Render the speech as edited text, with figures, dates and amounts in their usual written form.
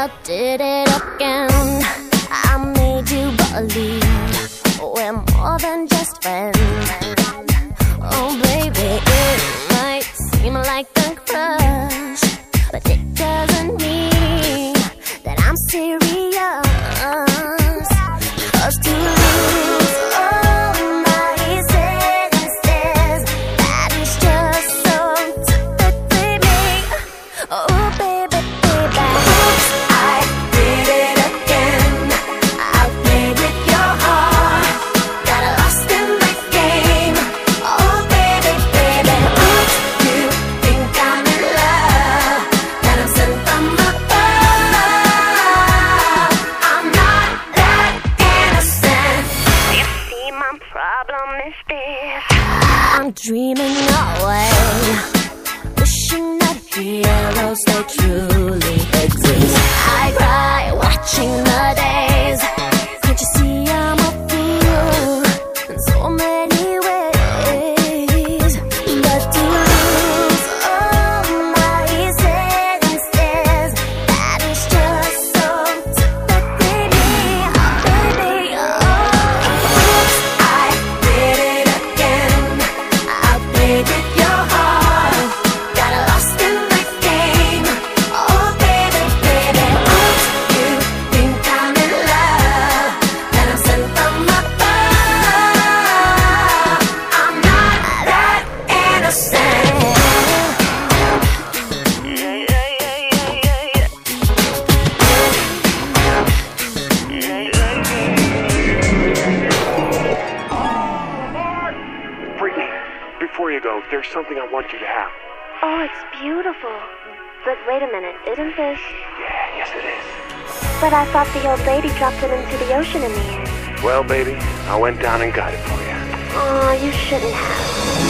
I did it again. I made you believe we're more than just friends. Oh baby, it might seem like a crush, but it doesn't mean that I'm serious. 'Cause to lose all my senses, that is just so typically me. Oh baby, baby, oops, I did it again. I played with your heart, got lost in the game. Oh baby, baby, oops, you think I'm in love, that I'm sent from above. I'm not that innocent. You see, my problem is this: I'm dreaming away, wishing that heroes they truly exist. I cry watching the days. Can't you see I'm a fool in so many ways? But to lose all my senses, that is just so typically me. Baby, oops, I did it again. I played with your heart, got lost in the game. Oh baby, baby, oops, you think I'm in love, that I'm sent from above. I'm not that innocent. Brittany, before you go, there's something I want you to have. Oh, it's beautiful. But wait a minute, isn't this? Yeah, yes it is. But I thought the old lady dropped it into the ocean in the end. Well, baby, I went down and got it for you. Oh, you shouldn't have.